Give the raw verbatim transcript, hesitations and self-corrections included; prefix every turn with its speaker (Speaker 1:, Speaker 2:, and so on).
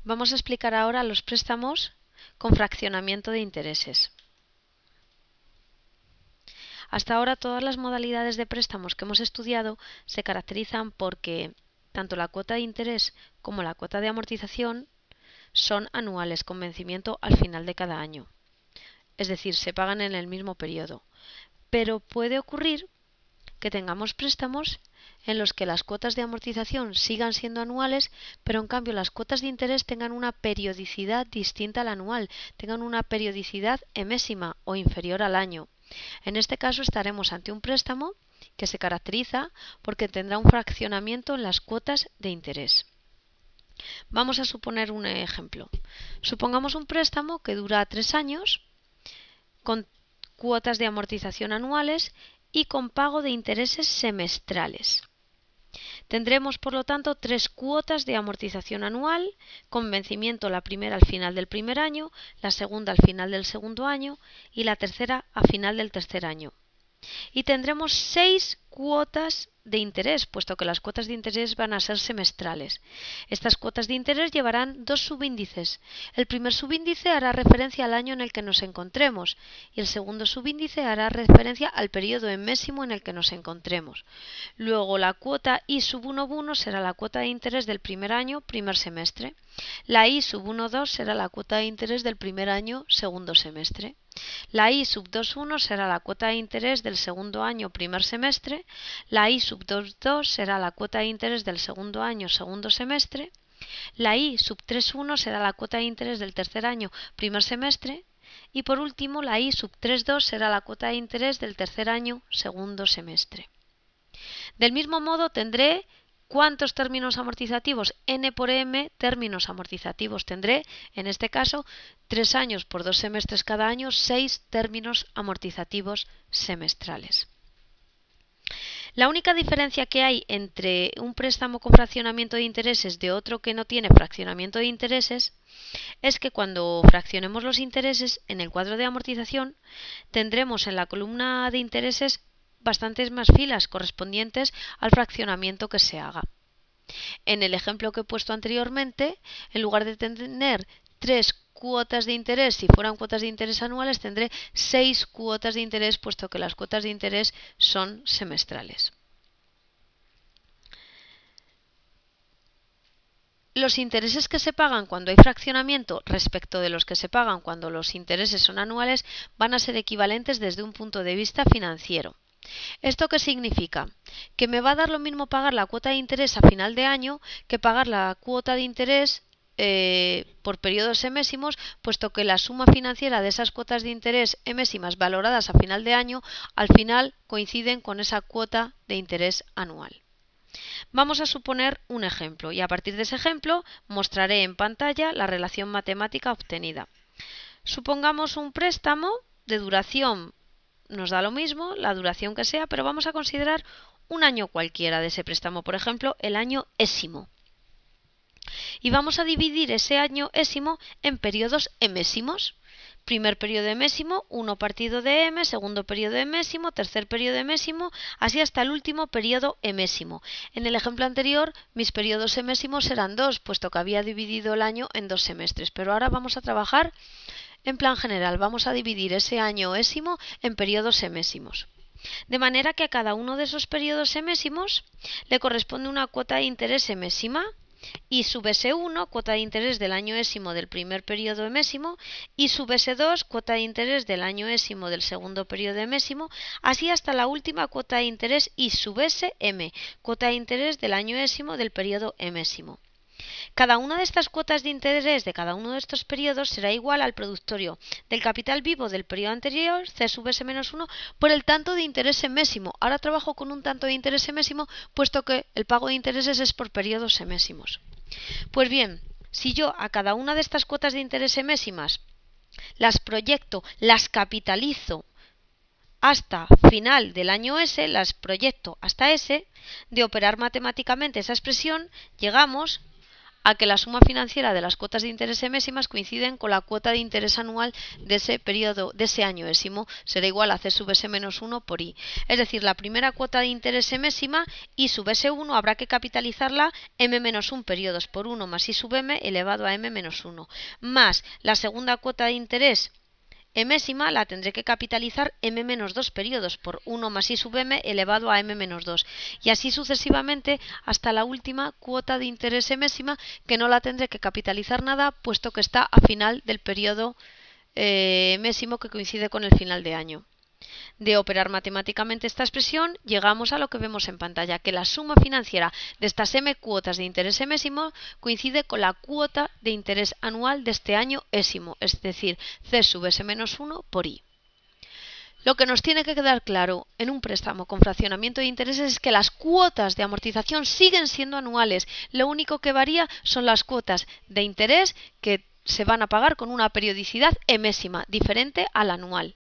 Speaker 1: Vamos a explicar ahora los préstamos con fraccionamiento de intereses. Hasta ahora todas las modalidades de préstamos que hemos estudiado se caracterizan porque tanto la cuota de interés como la cuota de amortización son anuales con vencimiento al final de cada año. Es decir, se pagan en el mismo periodo. Pero puede ocurrir que tengamos préstamos en los que las cuotas de amortización sigan siendo anuales, pero en cambio las cuotas de interés tengan una periodicidad distinta al anual, tengan una periodicidad emésima o inferior al año. En este caso estaremos ante un préstamo que se caracteriza porque tendrá un fraccionamiento en las cuotas de interés. Vamos a suponer un ejemplo. Supongamos un préstamo que dura tres años con cuotas de amortización anuales y con pago de intereses semestrales. Tendremos, por lo tanto, tres cuotas de amortización anual, con vencimiento la primera al final del primer año, la segunda al final del segundo año y la tercera al final del tercer año. Y tendremos seis cuotas de interés, puesto que las cuotas de interés van a ser semestrales. Estas cuotas de interés llevarán dos subíndices. El primer subíndice hará referencia al año en el que nos encontremos y el segundo subíndice hará referencia al periodo emésimo en el que nos encontremos. Luego la cuota I sub uno uno será la cuota de interés del primer año, primer semestre. La I sub uno dos será la cuota de interés del primer año, segundo semestre. La I sub dos uno será la cuota de interés del segundo año, primer semestre. La I sub dos dos será la cuota de interés del segundo año, segundo semestre. La I sub tres uno será la cuota de interés del tercer año, primer semestre. Y por último, la I sub tres dos será la cuota de interés del tercer año, segundo semestre. Del mismo modo tendré ¿cuántos términos amortizativos? N por M términos amortizativos tendré, en este caso, tres años por dos semestres cada año, seis términos amortizativos semestrales. La única diferencia que hay entre un préstamo con fraccionamiento de intereses de otro que no tiene fraccionamiento de intereses es que cuando fraccionemos los intereses en el cuadro de amortización tendremos en la columna de intereses bastantes más filas correspondientes al fraccionamiento que se haga. En el ejemplo que he puesto anteriormente, en lugar de tener tres cuotas de interés, si fueran cuotas de interés anuales, tendré seis cuotas de interés, puesto que las cuotas de interés son semestrales. Los intereses que se pagan cuando hay fraccionamiento respecto de los que se pagan cuando los intereses son anuales van a ser equivalentes desde un punto de vista financiero. ¿Esto qué significa? Que me va a dar lo mismo pagar la cuota de interés a final de año que pagar la cuota de interés eh, por periodos emésimos, puesto que la suma financiera de esas cuotas de interés emésimas valoradas a final de año al final coinciden con esa cuota de interés anual. Vamos a suponer un ejemplo y a partir de ese ejemplo mostraré en pantalla la relación matemática obtenida. Supongamos un préstamo de duración, nos da lo mismo la duración que sea, pero vamos a considerar un año cualquiera de ese préstamo, por ejemplo el año ésimo. Y vamos a dividir ese año ésimo en periodos emésimos. Primer periodo emésimo, uno partido de m, segundo periodo emésimo, tercer periodo emésimo, así hasta el último periodo emésimo. En el ejemplo anterior, mis periodos emésimos eran dos, puesto que había dividido el año en dos semestres, pero ahora vamos a trabajar en plan general, vamos a dividir ese año ésimo en periodos emésimos. De manera que a cada uno de esos periodos emésimos le corresponde una cuota de interés emésima, I sub ese uno, cuota de interés del año ésimo del primer periodo emésimo, I sub ese dos, cuota de interés del año ésimo del segundo periodo emésimo, así hasta la última cuota de interés I sub ese m, cuota de interés del año ésimo del periodo emésimo. Cada una de estas cuotas de interés de cada uno de estos periodos será igual al productorio del capital vivo del periodo anterior, C sub S menos uno, por el tanto de interés emésimo. Ahora trabajo con un tanto de interés emésimo, puesto que el pago de intereses es por periodos emésimos. Pues bien, si yo a cada una de estas cuotas de interés emésimas las proyecto, las capitalizo hasta final del año S, las proyecto hasta S, de operar matemáticamente esa expresión, llegamos a que la suma financiera de las cuotas de interés emésimas coinciden con la cuota de interés anual de ese periodo, de ese año ésimo, será igual a C sub S menos uno por I. Es decir, la primera cuota de interés emésima, I sub S uno, habrá que capitalizarla M menos uno periodos por uno más I sub M elevado a M menos uno, más la segunda cuota de interés emésima la tendré que capitalizar M menos dos periodos por uno más I sub M elevado a M menos dos, y así sucesivamente hasta la última cuota de interés emésima, que no la tendré que capitalizar nada puesto que está a final del periodo eh, emésimo, que coincide con el final de año. De operar matemáticamente esta expresión, llegamos a lo que vemos en pantalla, que la suma financiera de estas M cuotas de interés emésimo coincide con la cuota de interés anual de este año ésimo, es decir, C sub S menos uno por I. Lo que nos tiene que quedar claro en un préstamo con fraccionamiento de intereses es que las cuotas de amortización siguen siendo anuales, lo único que varía son las cuotas de interés, que se van a pagar con una periodicidad emésima, diferente al anual.